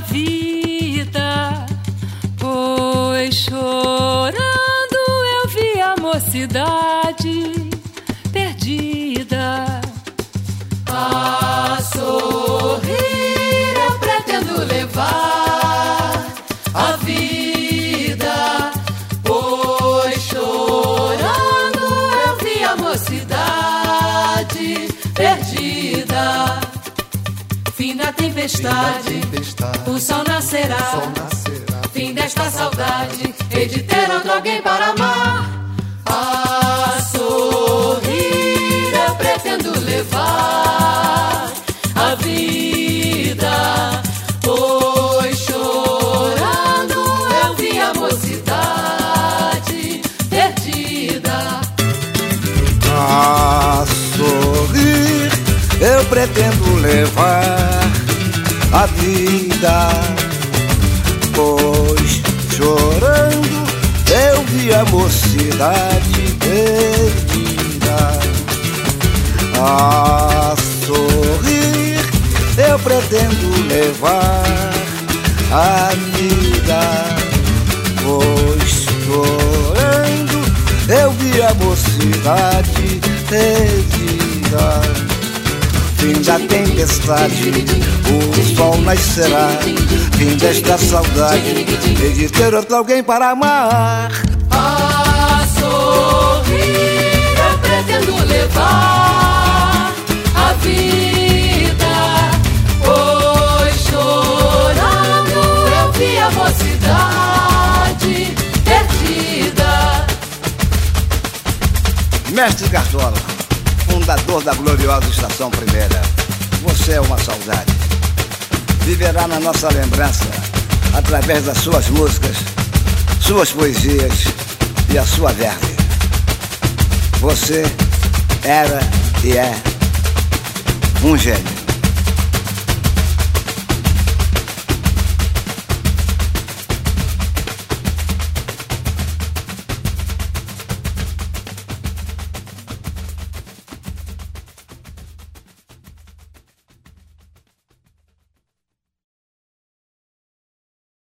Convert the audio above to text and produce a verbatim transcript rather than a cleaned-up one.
vida, pois chorando eu vi a mocidade perdida. A sorrir eu pretendo levar a vida, pois chorando eu vi a mocidade perdida. Fim da tempestade, o sol nascerá. Fim desta saudade, hei de ter outro alguém para amar. A sorrir eu pretendo levar a vida, pois chorando eu vi a mocidade perdida. A sorrir eu pretendo levar a vida, pois chorando eu vi a mocidade perdida. A sorrir eu pretendo levar a vida, pois chorando eu vi a mocidade perdida. Fim da tempestade, o sol nascerá. Fim desta saudade, hei de ter outro alguém para amar. A sorrir eu pretendo levar a vida, pois chorando eu vi a mocidade perdida. Mestre Cartola, fundador da gloriosa Estação Primeira, você é uma saudade. Viverá na nossa lembrança através das suas músicas, suas poesias e a sua verve. Você era e é um gênio.